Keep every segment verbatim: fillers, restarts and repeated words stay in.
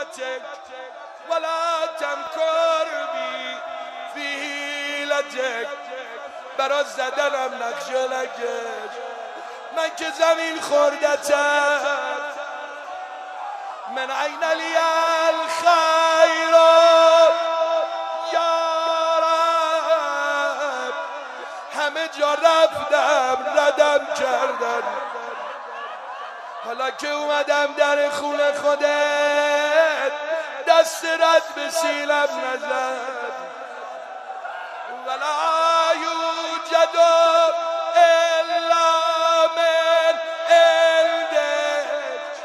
عقودتك ولا تمکر بی فی حیلتک. برا زدنم نقش لکش من که زمین خوردتم. من عین لی الخیر یا رب. همه جا رفتم ردم کردن، حالا که اومدم در خونه خودت دست رد به سیلم نزد. ولا یوجد الا من عندک.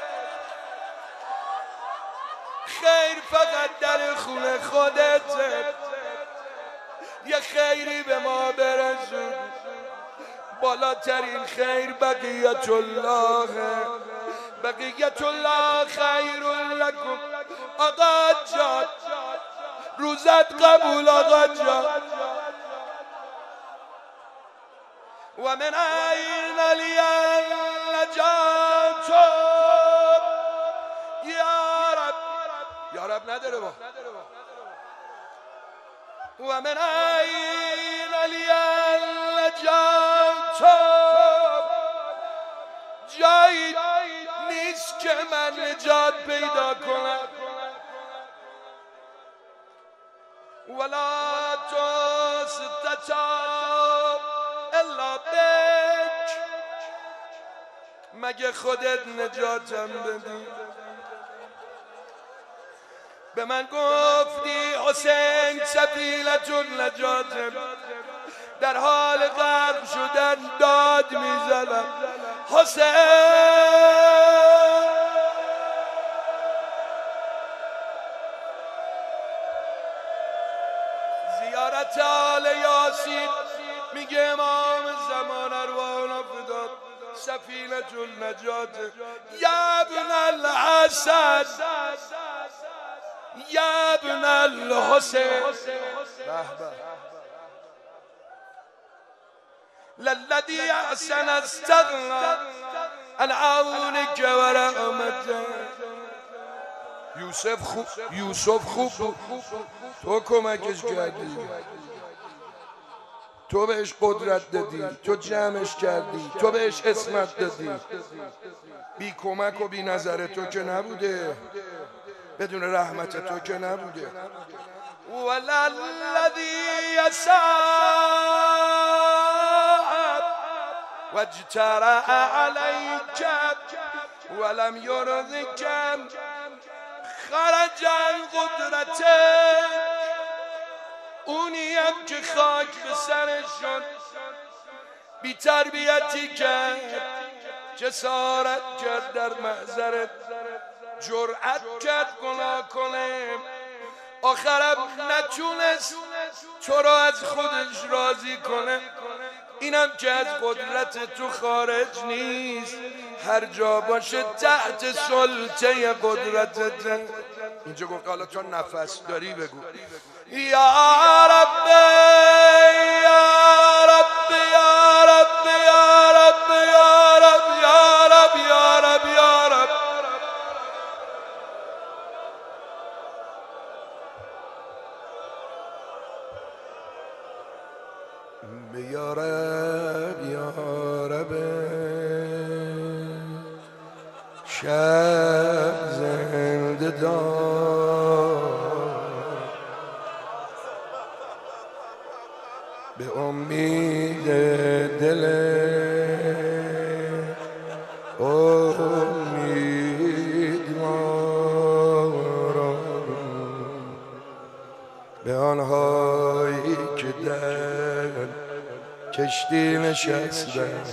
خیر فقط در خونه خودت. یه خیری به ما برسون. بالاترین خیر بقیت الله. بقیت الله خیر لکم. آقا جان روزت قبول آقا جان. و من این لی النجات یا رب. یا رب نداره با. و من این لی النجات. جایی نیست که من نجات پیدا کنم. ولا تستطاع الا بک. مگه خودت نجاتم بدی؟ به من گفتی حسین سفینة النجات. در حال غرق شدن داد میزنم حسین. زیارت آل یاسین میگه امام زمان ارواحنا فدات سفینة النجات. یا ابن الحسن یا ابن الحسین. للذی احسن استغنى عن عونك و رحمتك. یوسف خوب یوسف خوب تو کمکش کردی، تو بهش قدرت دادی، تو جمعش کردی، تو بهش اسمت دادی. بی کمک و بی نظر تو که نبوده، بدون رحمت تو که نبوده. وللذی یسعب و اجترأ علیک ولم یرضک. خرج عن قدرتک. اونی هم که خاک به سرش شد، بی تربیتی کرد، جسارت کرد در محضرت، جرأت کرد گناه کنه، آخرم نتونست تو را از خودش راضی کنه. اینم که از قدرت تو خارج نیست، هر جا باشه تحت سلطه قدرتت. اینجا گفت حالا تو نفس داری بگو یا رب یا رب یا رب یا رب یا رب یا رب یا رب یا رب. یا رب یا رب. شب زنده دار به امید دل امیدوارم، به آنهایی که در کشتی نشستن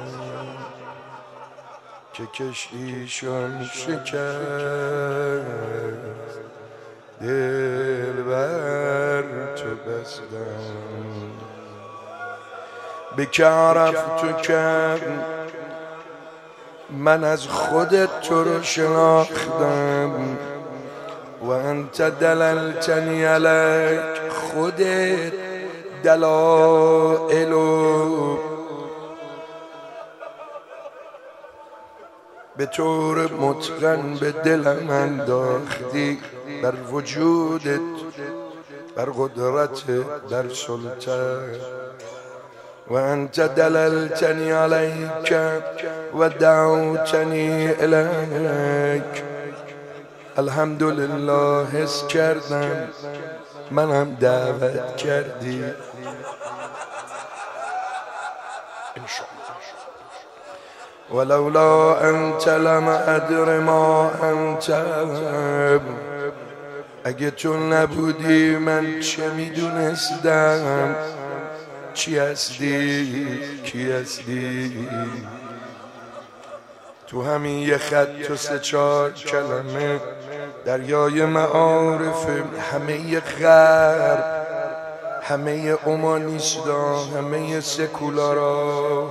که کشتیشون شکست، دل بر تو بستن. بکه عرفت که من از خودت تو رو شناختم و انت دللتنی علیک. خودت دلائل به طور متقن به دلم انداختی، بر وجودت، بر قدرت، بر سلطه. و انت دللتنی علیک و دعوتنی الیک. الحمدلله حس کردم منم دعوت کردی. ولولا انت لم ادر ما انت. اگه تو نبودی من چه میدونستم چی هستی، کی هستی. تو همین یه خط و سه چهار کلمه دریای معارف همه غرب، همه اومانیستا، همه سکولارا،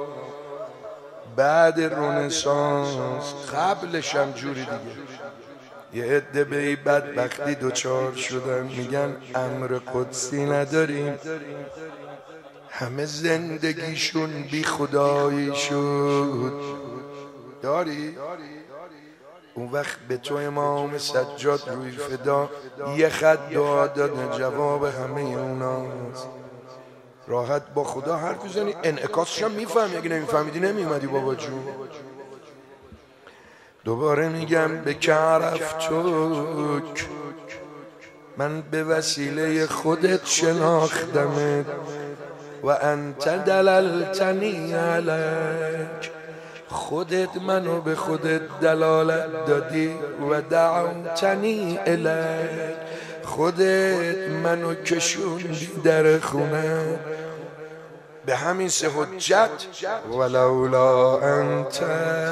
بعد رنسانس، قبلش هم جوری دیگه. یه عده به این بدبختی دوچار شدن، میگن امر قدسی نداریم، همه زندگیشون بی خدایی شد. داری؟ اون وقت به تو امام سجاد روی فدا یه خط دعا داده، جواب همه اوناست. راحت با خدا حرف بزنی، انعکاسش هم میفهمی، اگه نمیفهمیدی نمیومدی بابا جون. دوباره میگم به که عرفتک، من به وسیله خودت شناختمت. و انت دللتنی علیک، خودت منو به خودت دلالت دادی. و دعوتنی الیک، خودت منو کشوندی در خونه. به همین سه حجت ولولا انت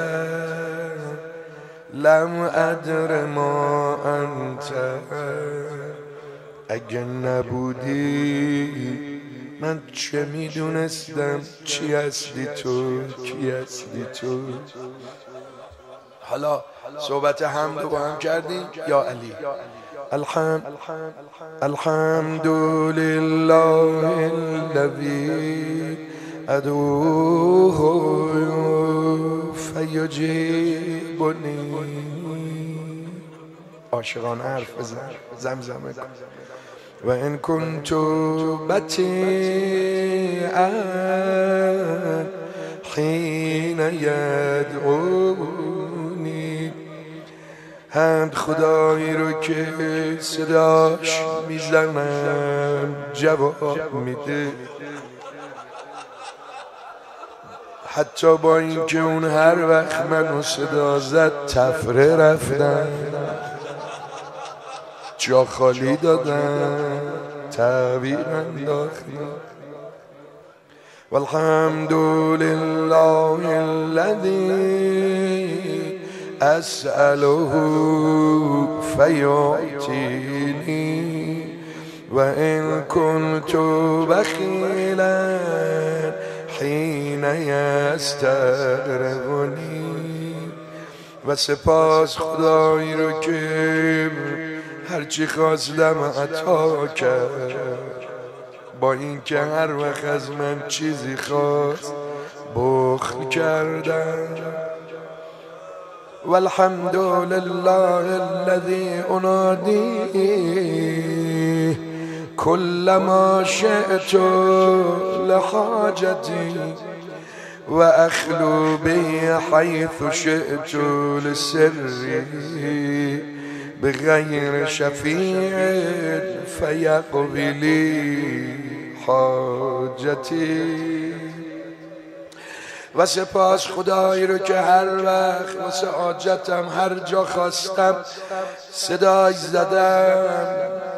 لم ادر ما انت. اگه نبودی من چه میدونستم چی هستی تو، کی هستی تو. حالا صحبت حمد رو با هم کردیم. یا علی الحمد الحمد لله الذی ادعوه فیجیبنی. عاشقانه حرف بزن، زمزمه کن. و ان کنت بطیئا حین یدعونی. حمد خدایی رو که صداش میزنم جواب میده، حتی با اینکه اون هر وقت منو صدا زد تفره رفتم، جا خالی دادم، تعبیر انداختم. والحمد لله الذی اسأله فیعطینی. و ان کنت بخیلا حین یستغرقنی. و سپاس خدایی رو که هرچی خواستم عطا کرد، با اینکه هر وقت از من چیزی خواست بخل کردم. والحمد لله الذی انادی کل ما شئت لحاجتی و اخلو به حیث شئت لسری بغیر شفیع فیقبلی حاجتی. و سپاس خدایی رو که هر وقت واسه حاجتم هر جا خواستم صدای زدم،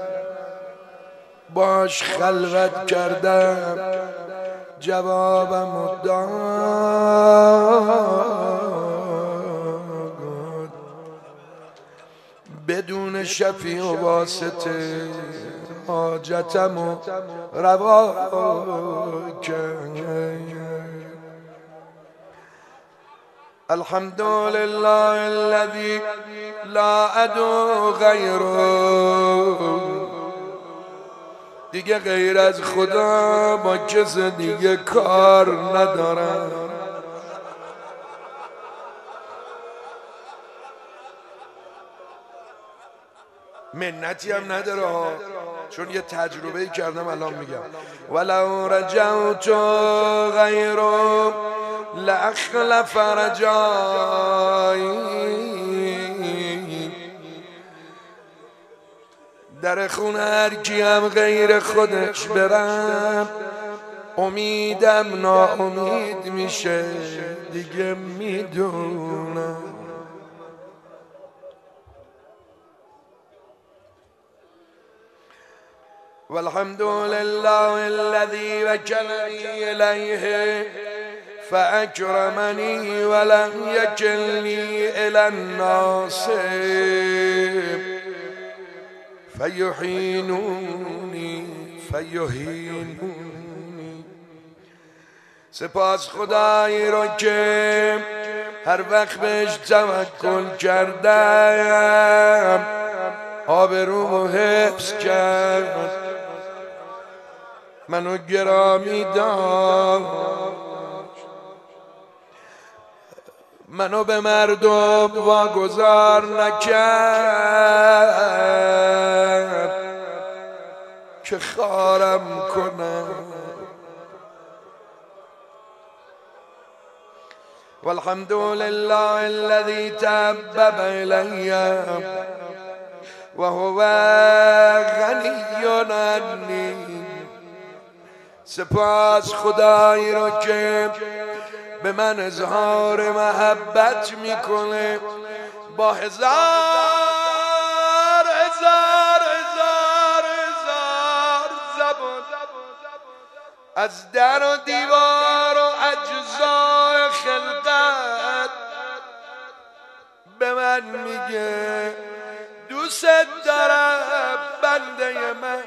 باش خلوت کردم، جوابم داد بدون شفیع و واسطه. حاجتم و روا کرد. الحمد لله الذي لا ادعو غیره. دیگه غیر از خدا با کس دیگه کار ندارم. منتی هم نداره ها، چون یه تجربه کردم الان میگم. ولو رجعت غیر لاخلف رجایی، در خونه هر کی هم غیر خودش برم امیدم ناامید میشه دیگه میدونم. والحمد لله الذي وكلني إليه فأكرمني ولم يكلني إلى الناس فيحينوني فيهينوني. سپاس خدایی رو که هر وقت بهش توکل کردم آبرومو حفظ کرد، منو گرامی داشت، منو به مردم واگذار نکرد که خارم کنم. والحمد لله الذي تحبب إلي وهو غنی عنی. سپاس خدایی رو که به من اظهار محبت میکنه با هزار هزار هزار هزار زبان، از در و دیوار و اجزای خلقت به من میگه دوست دارم بنده من،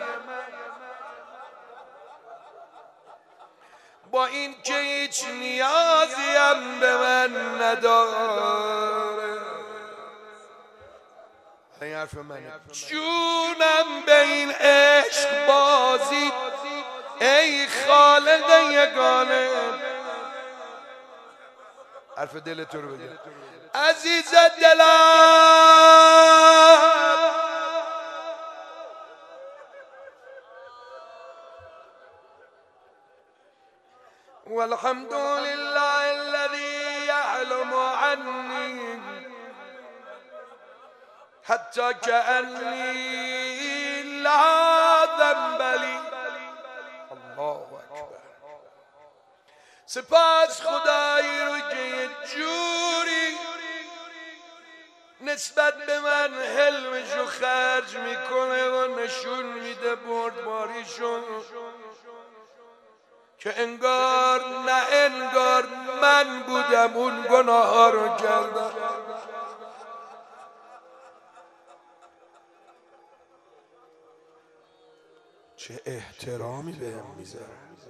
با این که هیچ نیازی هم به من نداره. این حرف منه. جونم به این عشق بازی ای خالق یگانه. حرف دل تو رو بگم عزیز دلم، والحمد لله الذي يعلم عني حتى كأني لا ذنب لي. الله اکبر. سپاس خدایی رو که یه جوری نسبت به من حلمشو خرج میکنه و نشون میده بردباریشو که انگار نه انگار من بودم اون گناه ها رو کردم. چه احترامی بهم میذاره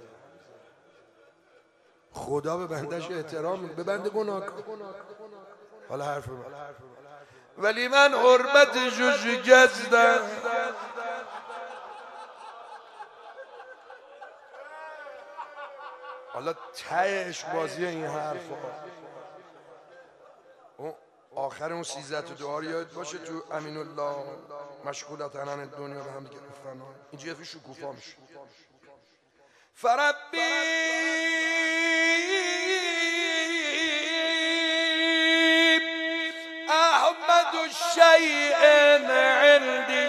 خدا، به بندش احترام، به بنده گناهکار. حالا حرف من، ولی من حرمتشو شکستم. حالا تهش بازی این حرف ها آخر اون سیزده تا دعا یاد باشه تو امین الله مشغولت عن دنیا به هم گرفتن. اینجا یه شکوفا میشه. فربی احمد شیء عندی،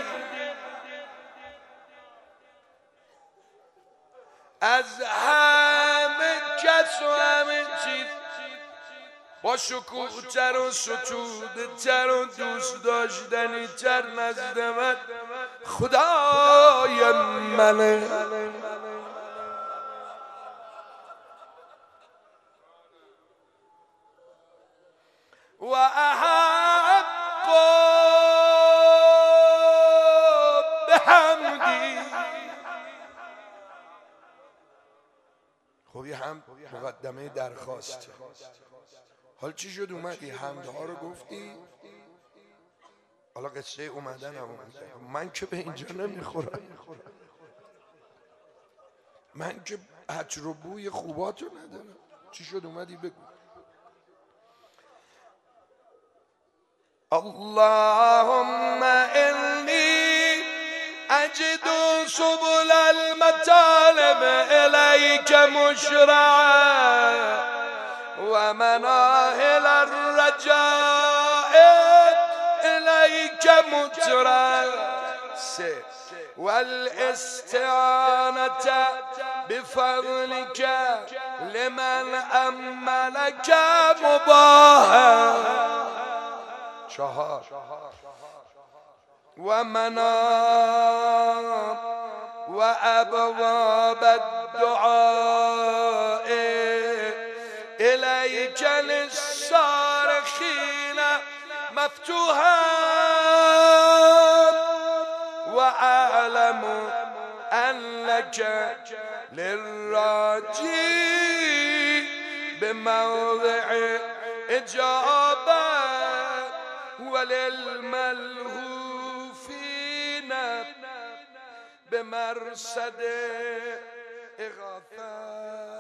از همه کس و همه چیز با شکوه تر و ستوده تر و دوست داشتنی تر نزد من خدای منه. و احق بحمدی. خب یه هم مقدمه درخواست. حال چی شد اومدی حمدها رو گفتی؟ حالا قصه اومدن هم اومده. من که به اینجا نمیخورم، من که عطر و بوی خوباتو ندارم. چی شد اومدی بگو. اللهم انی سبل المطالب إليك مشرعة ومناهل الرجاء إليك مترعة والاستعانة بفضلك لمن أملك مباها شهر ومنام وأبواب الدعاء إليك للصارخين مفتوحا وأعلم أنك للراجي بموضع إجابة وللملهوفين بمرصد إغاثة.